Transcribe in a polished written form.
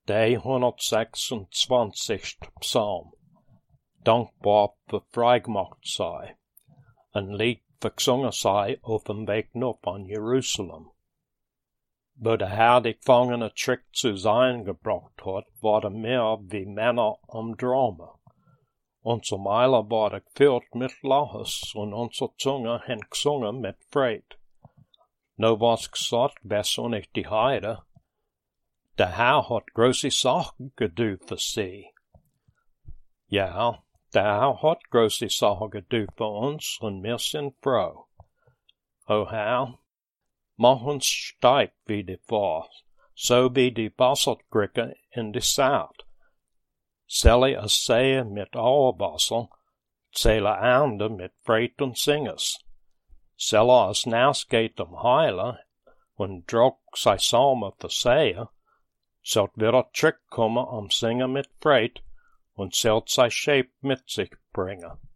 Der 126. Psalm. Dankbar für freigemacht sei. Ein Lied gesungen sei auf dem Weg nur von Jerusalem. Wo der Herr die Gefangene Trick zu sein gebracht hat, waren mehr wie Männer am Drama. Unser Meiler war gefüllt mit Laches und unsere Zunge haben gesungen mit Freude. No was gesagt, besser nicht die Heide. Der Herr hat große Sachen getan für sie. Ja, der Herr hat große Sachen getan für uns und wir sind froh. O Herr, mach uns stark wie die Vor, so wie die Wasserkrücke in die Saat. Zähle es Sehe mit Auerwasser, zähle Ernte mit Freit und Singes. Zähle es nass geht Heile und drog sei Salme für Sehe, sollt wieder zurückkommen am Singen mit Freit und sollt sei Schäp mit sich bringen.